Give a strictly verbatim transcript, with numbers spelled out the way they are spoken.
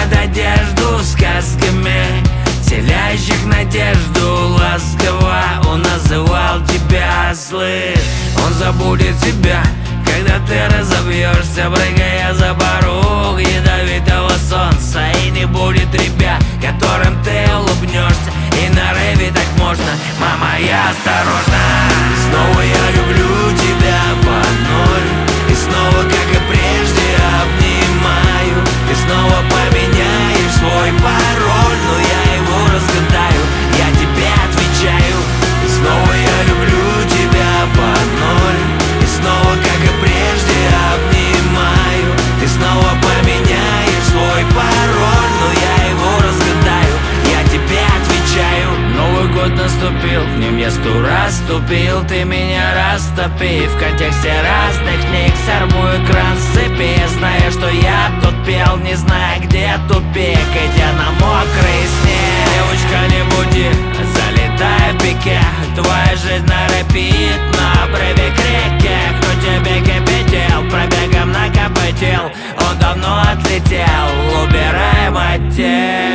под одежду сказками, вселяющих надежду ласково. Он называл тебя злым, он забудет тебя, когда ты разобьешься, прыгая за порог ядовитого солнца. И не будет ребят, которым ты улыбнешься, и на рэве так можно, мама, я осторожна. Снова я люблю тебя по ноль, и снова, как и прежде, обнимаю. Ты снова поменяешь свой пароль, но я его разгадаю, я тебе отвечаю. И снова я люблю тебя по ноль, и снова, как и прежде, обнимаю. Ты снова поменяешь свой пароль, но я его разгадаю, я тебе отвечаю. Новый год наступил, в нем я сто раз ступил. Ты меня растопи в контексте разных книг. Сорву экран с цепи, зная, что я тут пел, не зная, где тупик, идя на мокрый снег. Девочка, не буди, залетай в пике. Твоя жизнь на репит, на обрыве к реке. Кто тебе кипятил, пробегом накопытил, он давно отлетел, убираем отдел.